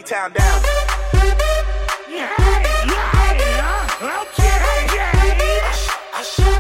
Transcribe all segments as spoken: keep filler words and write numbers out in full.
Motown down. Yeah, yeah, okay, yeah. Let's go.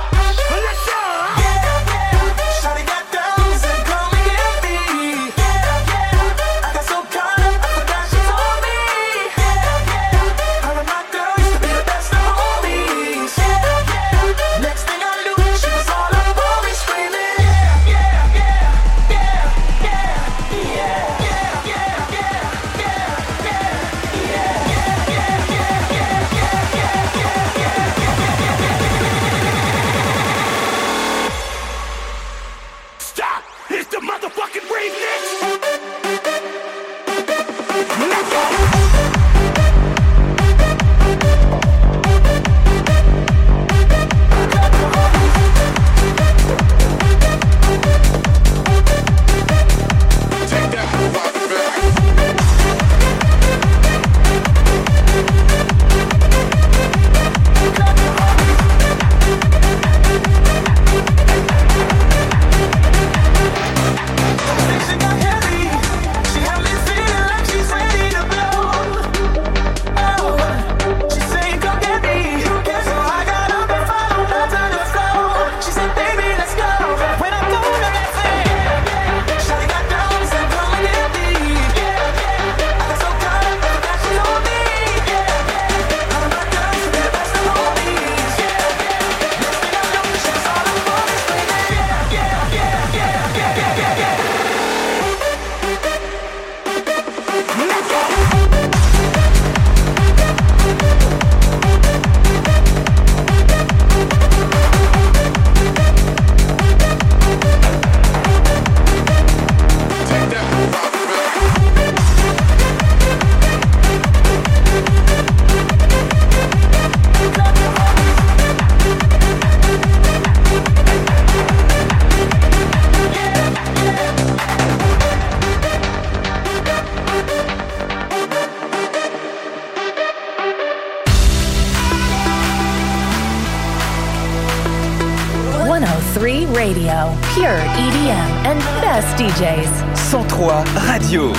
Radio, pure E D M and best D Js. cent trois Radio.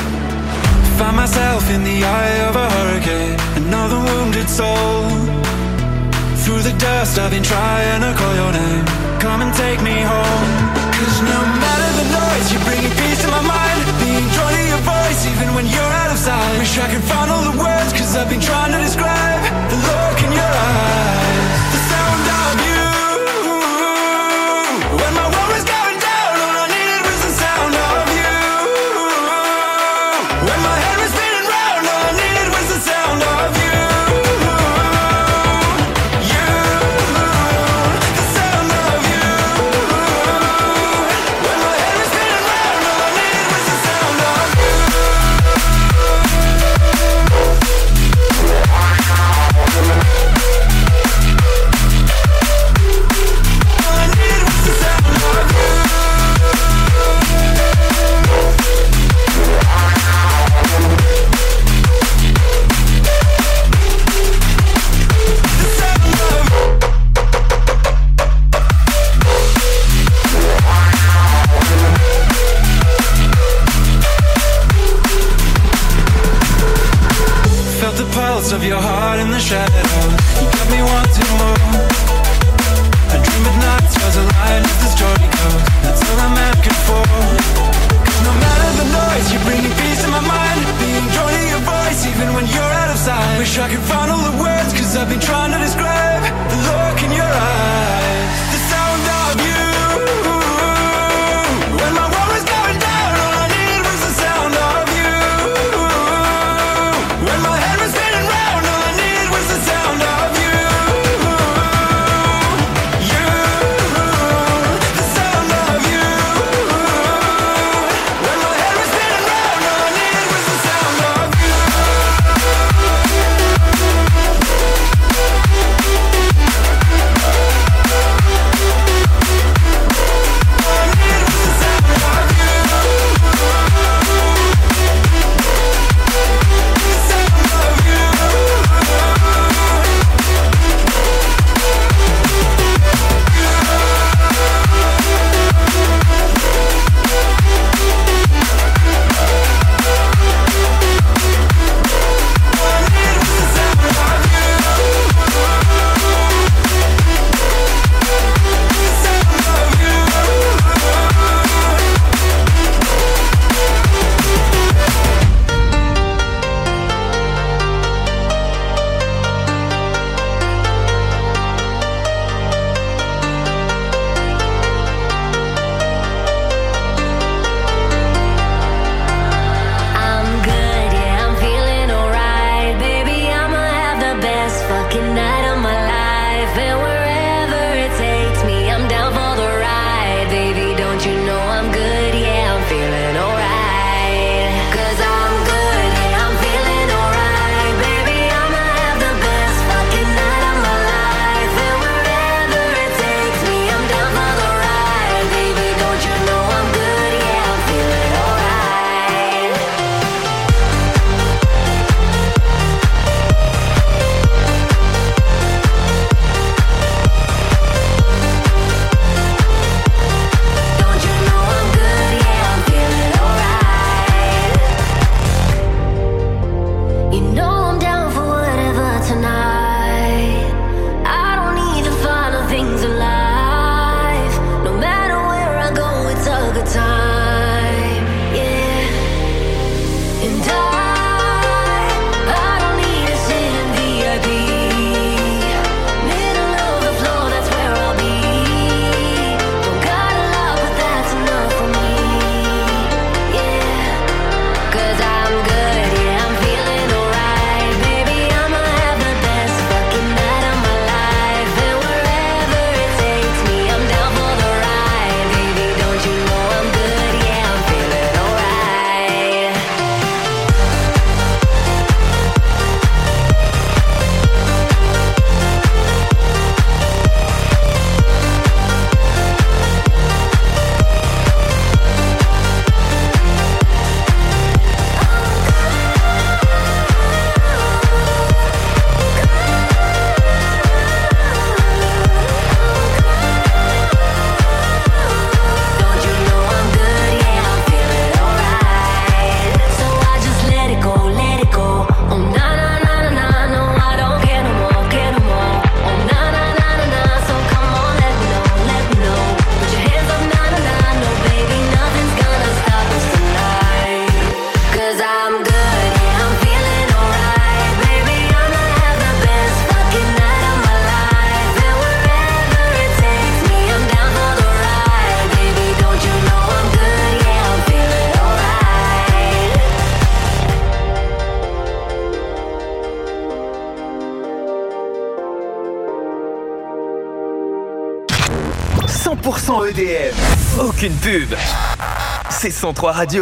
Find myself in the eye of a hurricane, another wounded soul. Through the dust I've been trying to call your name. Come and take me home. Cause no matter the noise, you're bringing peace to my mind. Being drawn to your voice even when you're out of sight. Wish I could find all the words, cause I've been trying to describe the look in your eyes, the sound of you. When my world was going down, all I needed was the sound of you. When my head was spinning round, all I needed was the sound of you. You, the sound of you. E D M. Aucune pub. C'est cent trois Radio.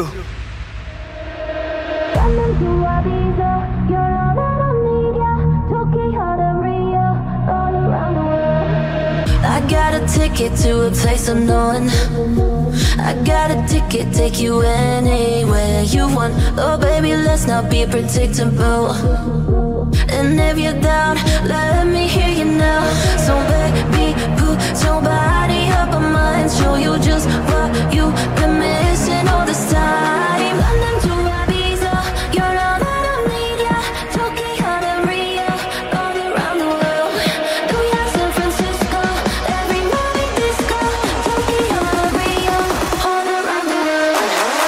I got a ticket to a place unknown. I got a ticket, take you anywhere you want. Oh baby, let's not be predictable. And if you're down, let me hear you now. So baby, put your body up on mine. Show you just what you've been missing all this time. London to Ibiza, you're all that I need, yeah. Tokyo to Rio, all around the world. New York, San Francisco, every night disco. Tokyo to Rio, all around the world.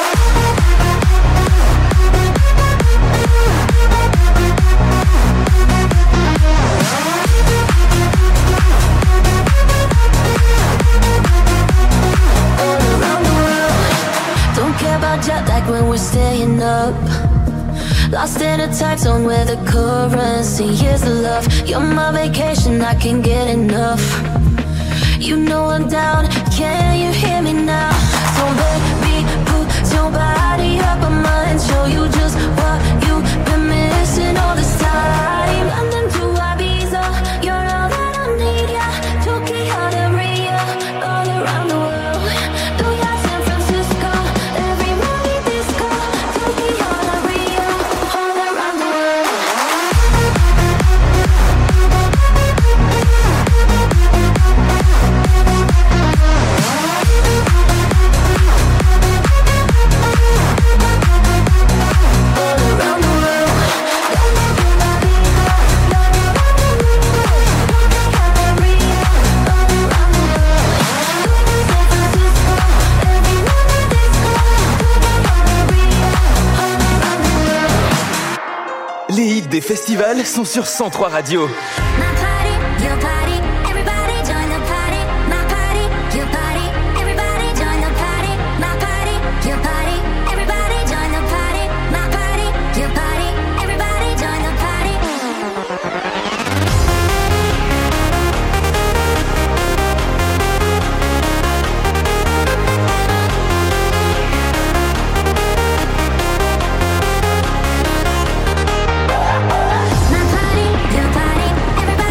Jet lag when we're staying up. Lost in a time zone where the currency is the love. You're my vacation, I can't get enough. You know I'm down, can you hear me now? So baby, put your body up on mine. Show you just what you've been missing all this time. London to Ibiza, you're all that I need, yeah. Tokyo to Rio, all around the world. New York, San Francisco, every night disco. Tokyo to Rio, all around the world. Les hits des festivals sont sur cent trois Radio. My party, your party, everybody join the party. My party, your party, everybody join the party. My party, your party, everybody join the party. My party, your party, everybody join the party. My party, your party, everybody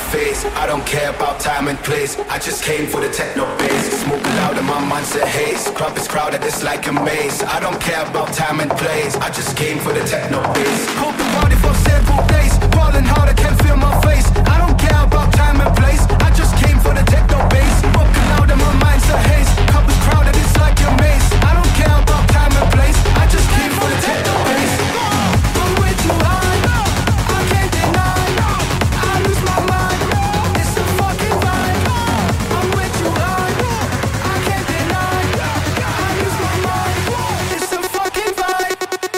face. I don't care about time and place. I just came for the techno bass. Smoking loud and my mind's a haze. Club is crowded, it's like a maze. I don't care about time and place. I just came for the techno bass. Hope the party for several days. Falling hard, I can't feel my face. I don't care about time and place. I just came for the techno bass. Smoking loud and my mind's a haze. Club is crowded, it's like a maze. I don't care about time and place. I just came for the techno bass. I'm way too high. I can't deny. I lose my mind. It's a fucking vibe. I'm way too high. I can't deny. I lose my mind. It's a fucking vibe.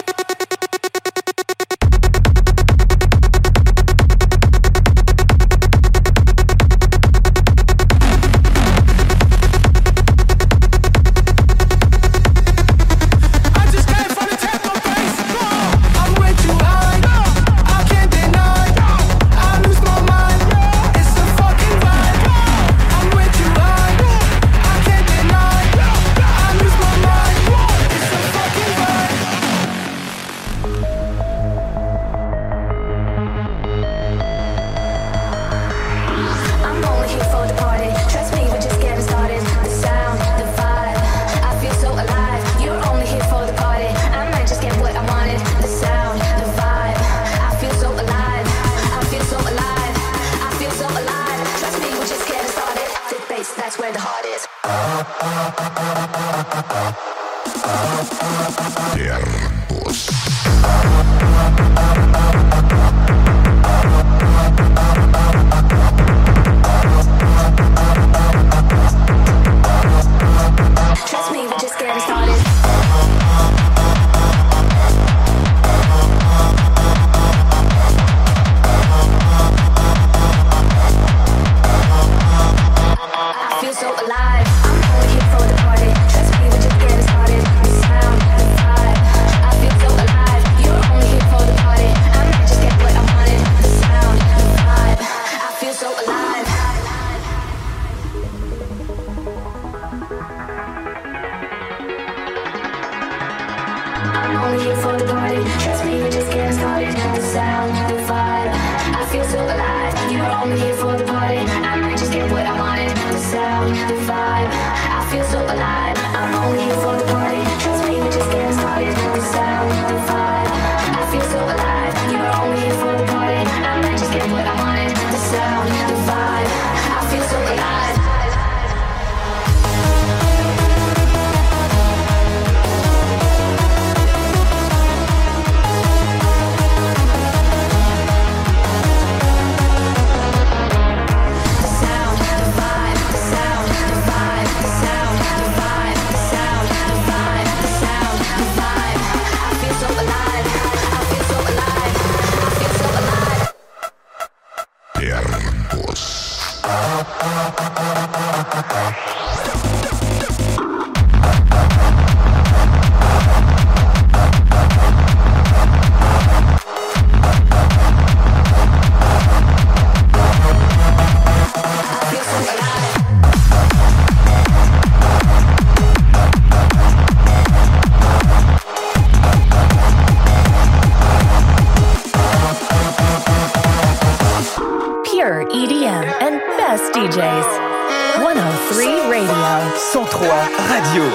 E D M and best D Js. one oh three Radio. cent trois Radio.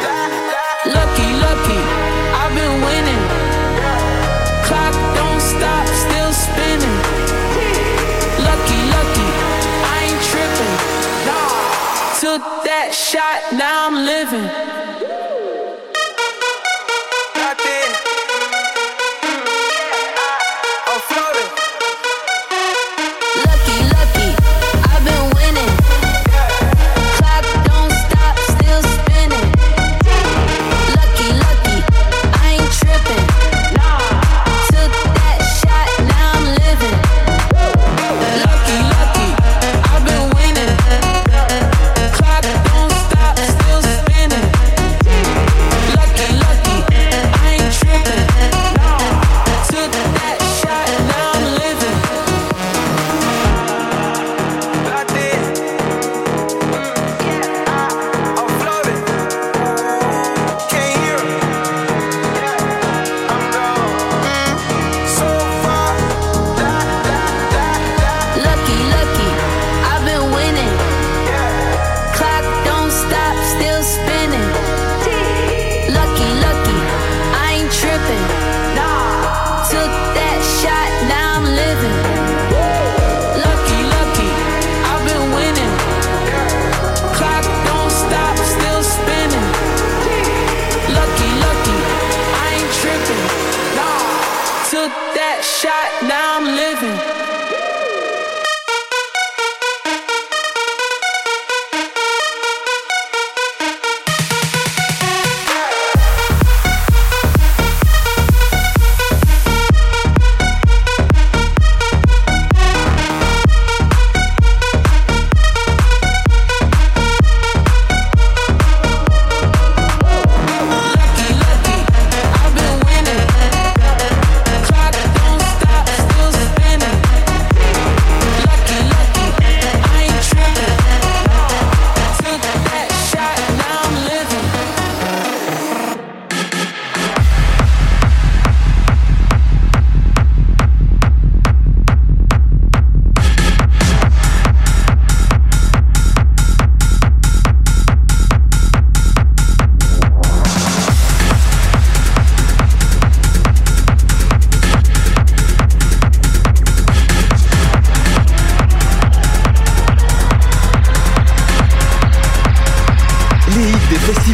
Lucky, lucky, I've been winning. Clock don't stop, still spinning. Lucky, lucky, I ain't tripping. Took that shot, now I'm living. Clock don't stop, still spinning.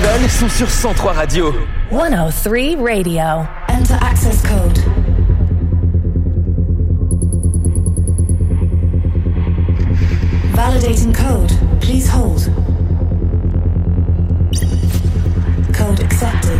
festivals sont sur cent trois Radio. one oh three Radio. Enter access code. Validating code. Please hold. Code accepted.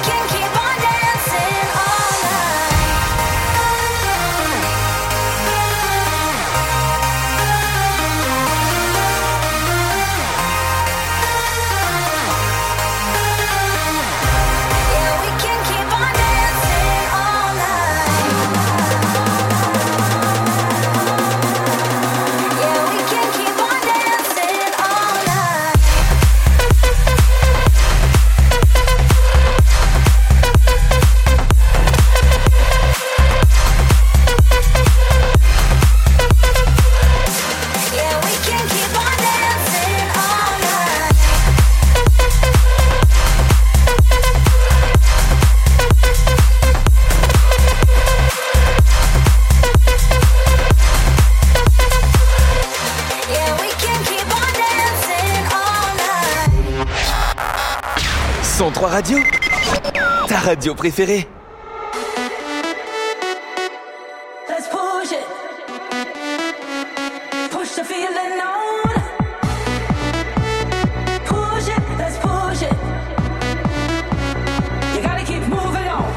Forever, cent trois Radio, ta radio préférée. Let's push it. Push the feeling on. Push it, let's push it. You gotta keep moving on.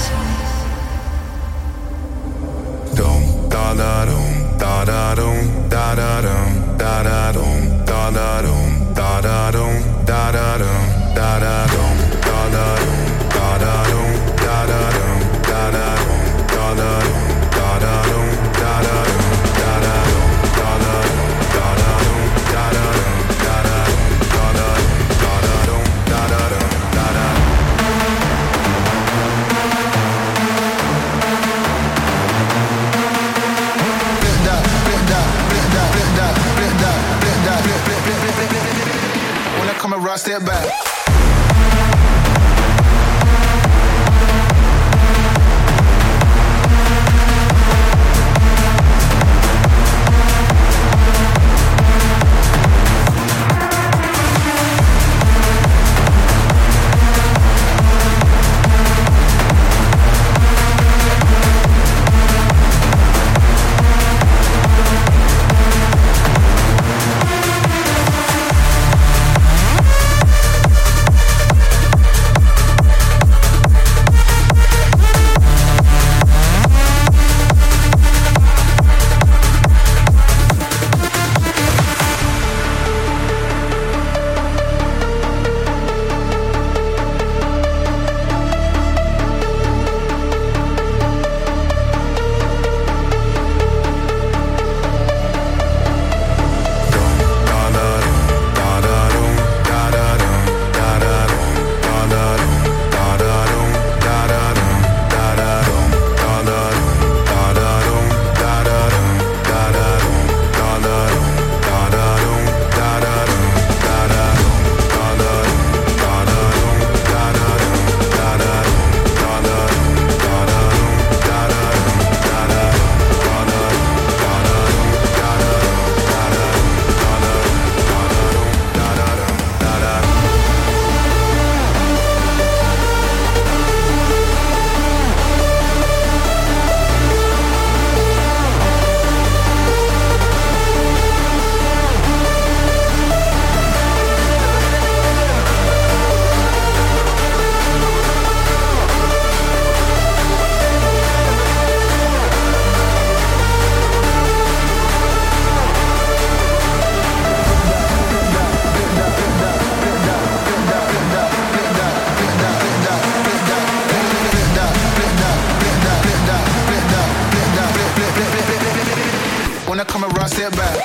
Da da dum, da da dum, da it back.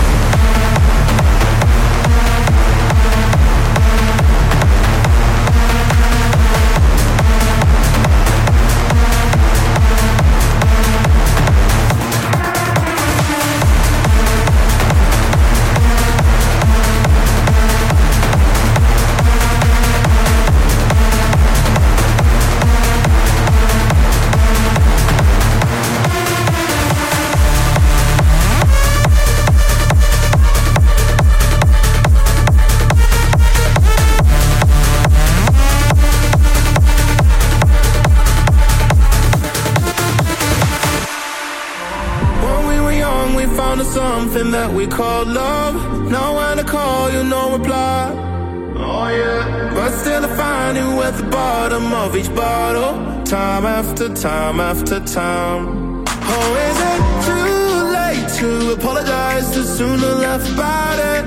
Something that we call love. Now when I call, you no reply. Oh yeah. But still I find you at the bottom of each bottle, time after time after time. Oh, is it too late to apologize? Too soon to laugh about it.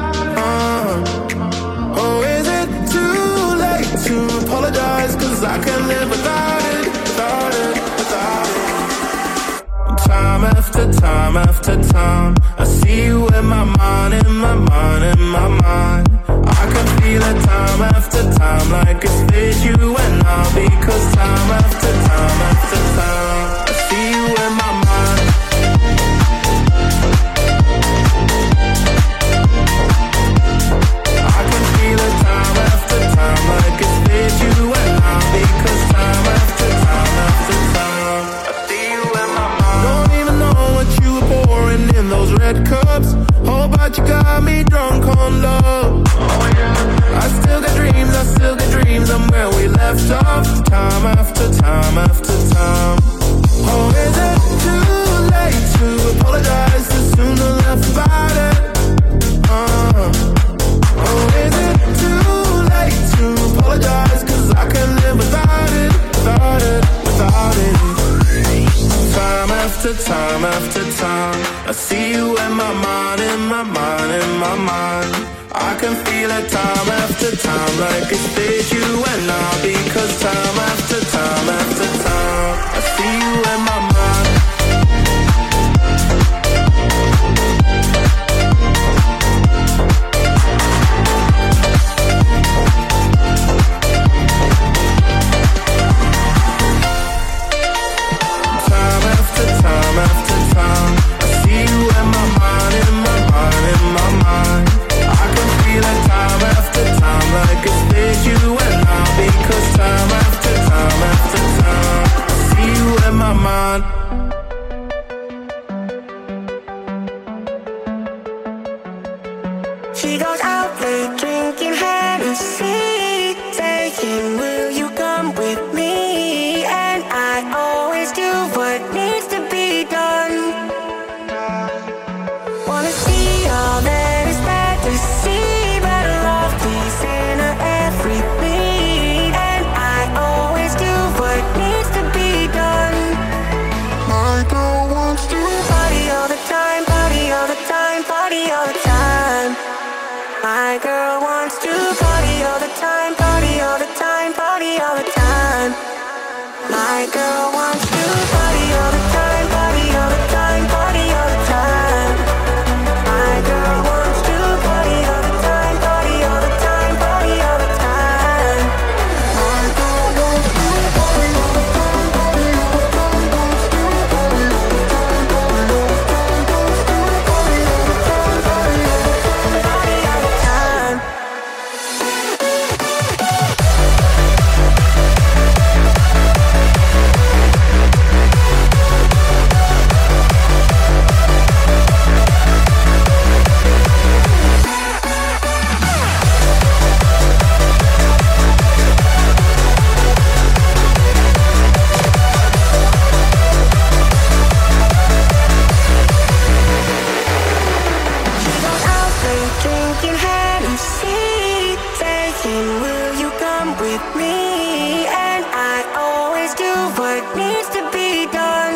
Uh. Oh, is it too late to apologize? Cause I can't live without it, without it, without it. Time after time after time, I see you in my mind, in my mind, in my mind. I can feel it time after time, like it's with you and I. Because time after time after time, I see you in my mind. I can feel it time after time, like it's with you and I. Because time after time after time, I see you in my mind. Don't even know what you were pouring in those red cups. Oh, but you got me drunk on love. Oh yeah. I still got dreams, I still got dreams. I'm where we left off, time after time after time. Oh, is it too late to apologize? Too soon to laugh about it. Uh. Oh, is it too late to apologize? Cause I can't live without it, without it, without it. Time after time after time, I see you in my mind, in my mind, in my mind. I can feel it time after time, like it's with you and I. Because time after time after time, I see you in my mind. Time after time after time, I see you in my mind, in my mind, in my mind. I can feel it time after time, like it's with you and I. Because time after time after time, I see you in my mind. She goes out late drinking Hennessy, saying, will you come with me? And I always do what needs to be done. Wanna see all that is bad to see, but love peace in her everything. And I always do what needs to be done. My girl wants to party all the time, party all the time, party all the time. My girl wants to party all the time, party all the time, party all the time. My girl wants to party all the time, party all the time, party all the time. My girl wants to party all the time, party all the time, party all the time. My girl wants to party all the time, party all the time, wants to party all the time, party all the time, wants to party all the time, party all the time, party all the time. Out late drinking Hennessy, saying, will you come with me? And I always do what needs to be done.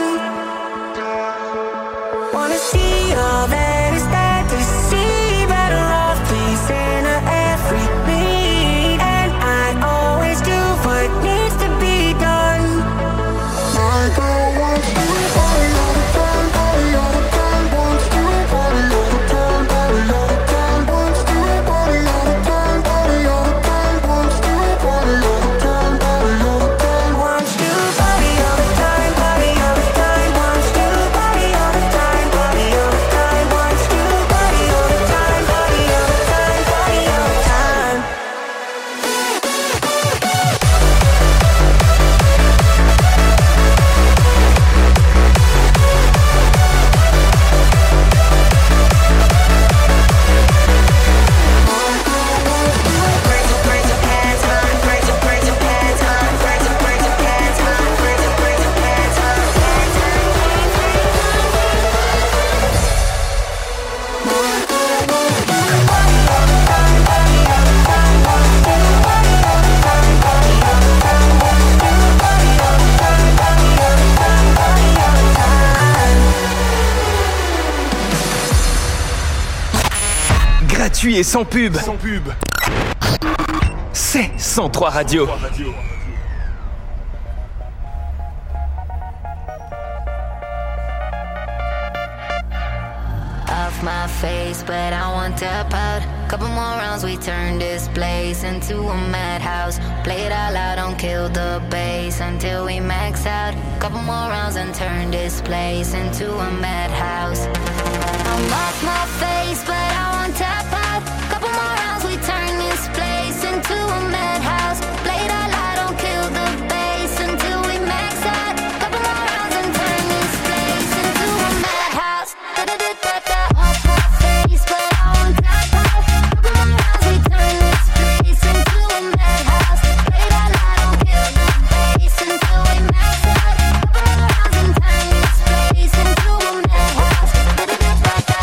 Wanna see all that is bad to see, but love peace in her everything. And I always do what needs to be done. My girl wants to party all the time, party all the time, wants to party gratuit et sans pub. Sans pub. C'est cent trois Radio. Off my face, but I won't tap out. Couple more rounds, we turn this place into a madhouse. Play it all out, don't kill the bass until we max out. Couple more rounds and turn this place into a madhouse. I'm off my face, but I won't tap out. Couple more rounds, we turn this place into a madhouse. Play it all out, don't kill the bass until we max out. Couple more rounds and turn this place into a madhouse. Da-da-da-da-da. Off my face, but I won't tap out. Couple more rounds, we turn this place into a madhouse. Play it all out, don't kill the bass until we max out. Couple more rounds and turn this place into a madhouse. Da-da-da-da-da.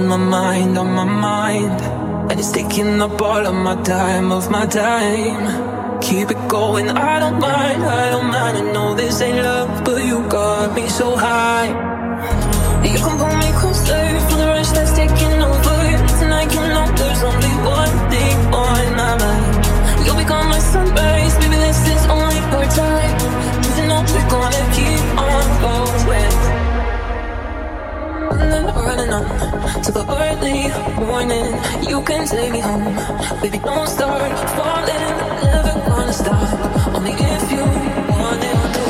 on my mind, on my mind. And it's taking up all of my time, of my time. Keep it going, I don't mind, I don't mind. I know this ain't love, but you got me so high. You can pull me closer for the rush that's taking over. Tonight you know there's only one thing on my mind. You'll become my sunrise, baby this is only our time. Cause you know we're gonna keep on going. And then running on to the early morning. You can take me home, baby don't start falling. Never gonna stop, only if you want it to.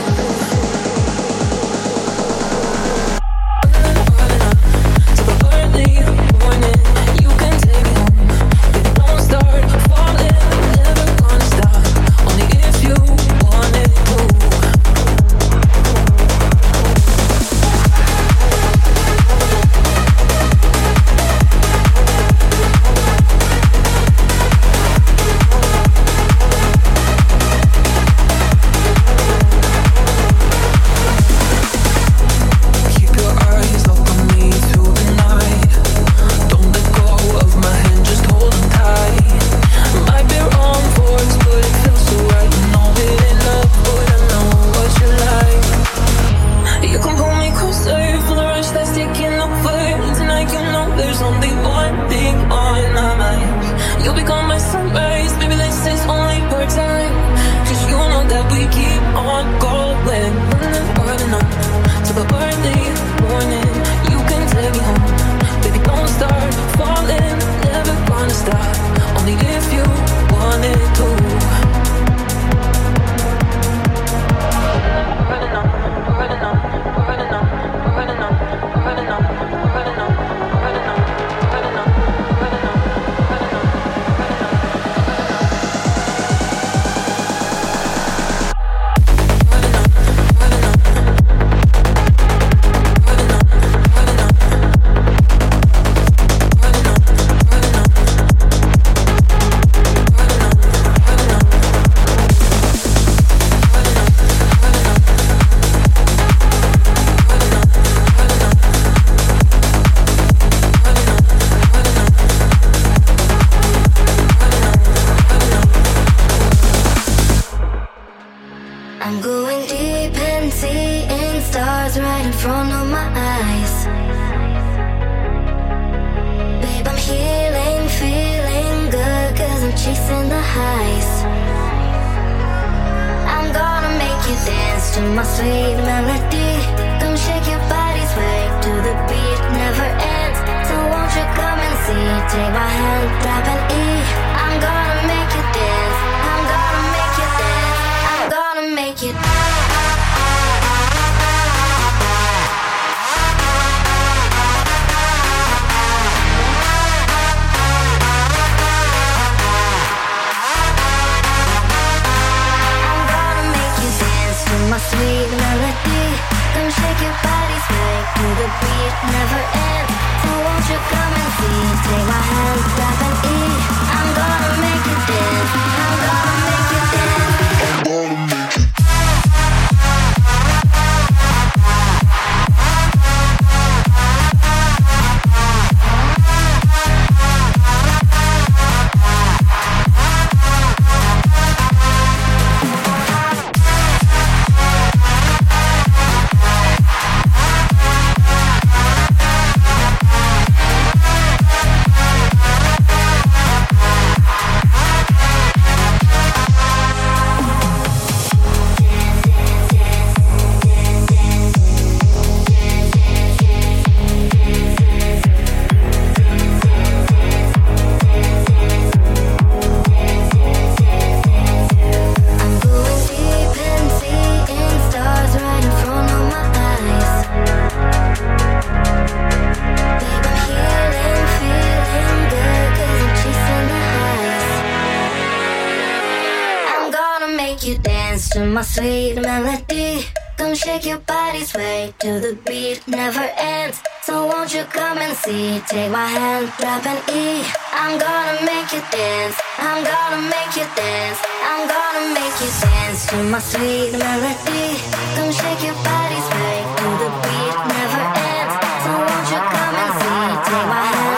My sweet melody, come shake your body, sway to the beat, never ends. So won't you come and see? Take my hand, drop an E. I'm gonna make you dance. I'm gonna make you dance. I'm gonna make you dance to my sweet melody. Come shake your body, sway to the beat, never ends. So won't you come and see? Take my hand.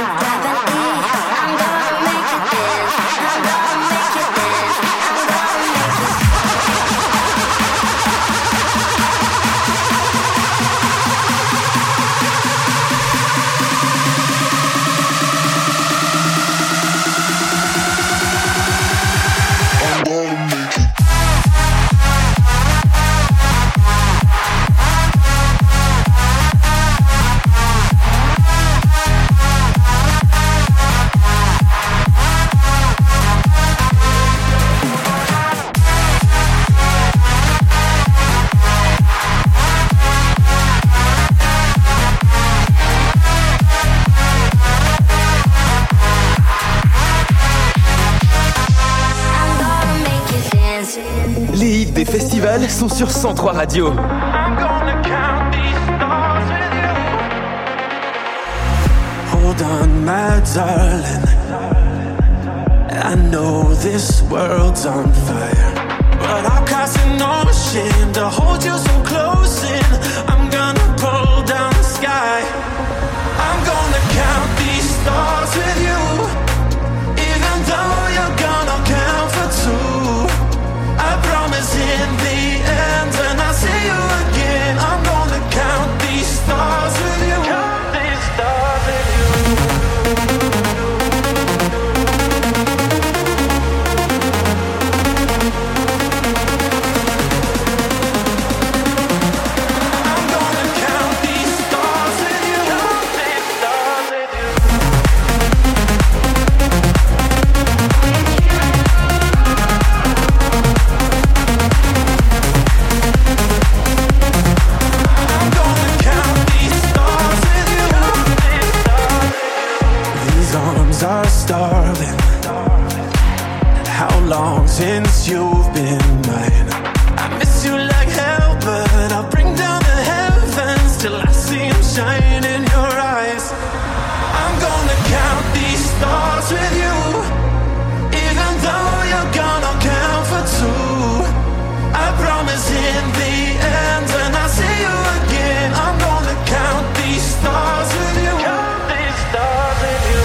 festivals sont sur cent trois Radio. Hold on, my darling. I know this world's on fire, but I'll cross an ocean to hold you so close in. I'm gonna pull down the sky. I'm gonna count these stars with you, even though you're gonna count for two. I promise in the end, when I see you again, I'm gonna count these stars with you. Count these stars with you. Are starving. How long since you've been mine? I miss you like hell, but I'll bring down the heavens till I see them shine in your eyes. I'm gonna count these stars with you, even though you're gonna count for two. I promise in the end, when I see you again, I'm gonna count these stars with you. Count these stars with you.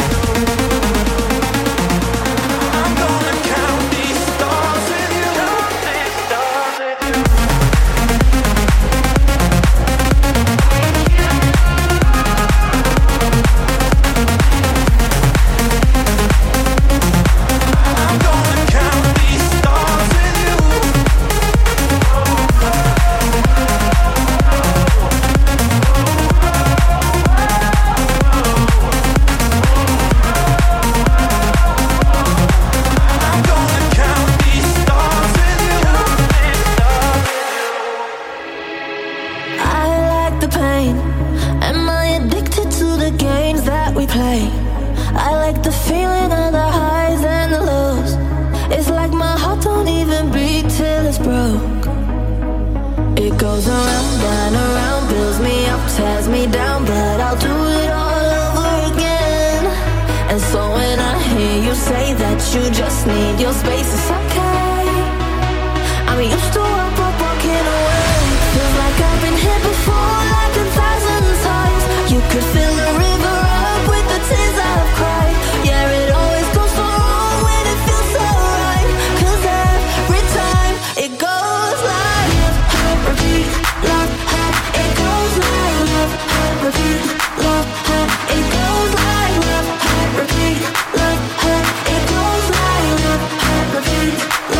You just need your space, it's okay. I'm used to walk, walk, walking away. Feels like I've been here before, like a thousand times. You could fill the river up with the tears I've cried. Yeah, it always goes so wrong when it feels so right. Cause every time it goes like love, hurt, repeat, love, hurt. It goes like love, hurt, repeat, love, hurt. It goes like love, hurt, repeat, love, hurt. It goes like love, hurt, repeat,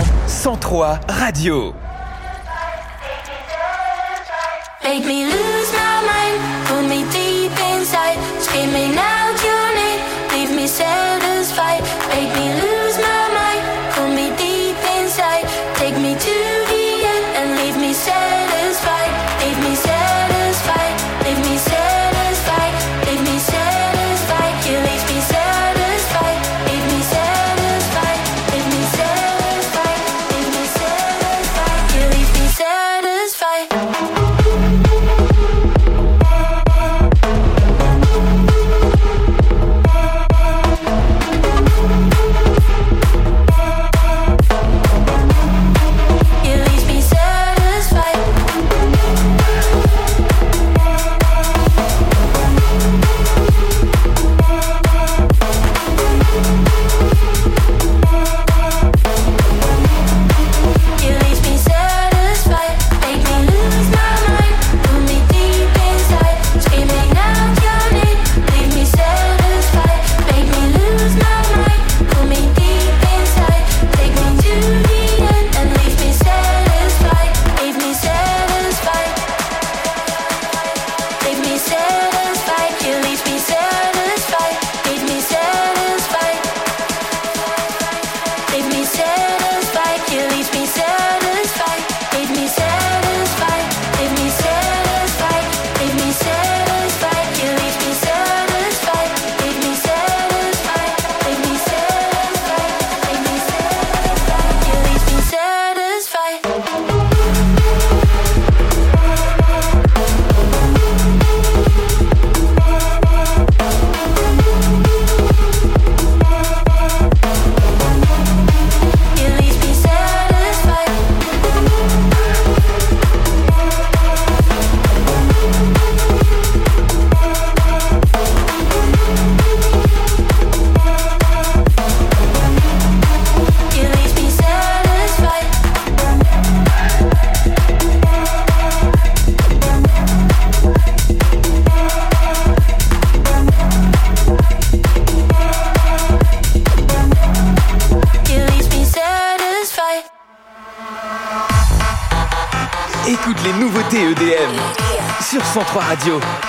cent trois Radio. Make me lose my mind, pull me deep inside, screaming out your name, leave me satisfied. Make me lose my mind, pull me deep inside, take me to the end and leave me satisfied, leave me satisfied, leave me satisfied, leave me satisfied, you leave me satisfied, leave me satisfied, leave me satisfied, leave me satisfied, you leave me satisfied. Écoute les nouveautés E D M sur cent trois Radio.